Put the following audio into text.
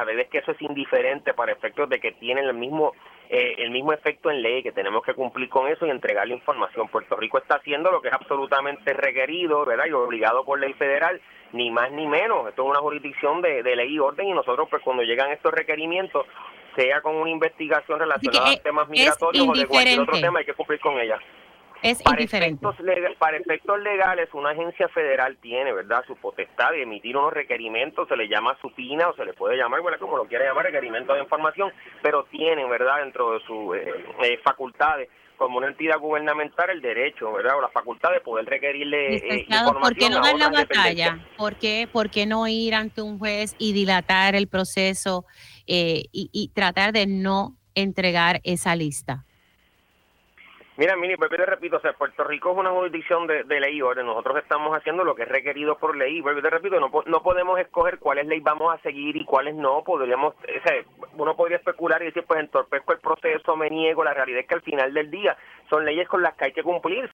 realidad es que eso es indiferente para efectos de que tienen el mismo efecto en ley, que tenemos que cumplir con eso y entregar la información. Puerto Rico está haciendo lo que es absolutamente requerido, ¿verdad? Y obligado por ley federal, ni más ni menos. Esto es una jurisdicción de ley y orden, y nosotros, pues, cuando llegan estos requerimientos, sea con una investigación Así que relacionada a temas es migratorios o de cualquier otro indiferente, tema, hay que cumplir con ella. es indiferente. Para efectos legales, una agencia federal tiene, ¿verdad?, su potestad de emitir unos requerimientos, se le llama supina o se le puede llamar, ¿verdad?, como lo quiera llamar, requerimiento de información, pero tienen, ¿verdad?, dentro de sus facultades como una entidad gubernamental el derecho, ¿verdad?, o la facultad de poder requerirle Licenciado, ¿por qué información no a dar la otras dependencias. batalla? ¿Por qué no ir ante un juez y dilatar el proceso y tratar de no entregar esa lista? Mira, Mini, pues yo te repito, o sea, Puerto Rico es una jurisdicción de ley y orden. Nosotros estamos haciendo lo que es requerido por ley. Yo te repito, no podemos escoger cuáles leyes vamos a seguir y cuáles no. Uno podría especular y decir, pues entorpezco el proceso, me niego. La realidad es que al final del día son leyes con las que hay que cumplir.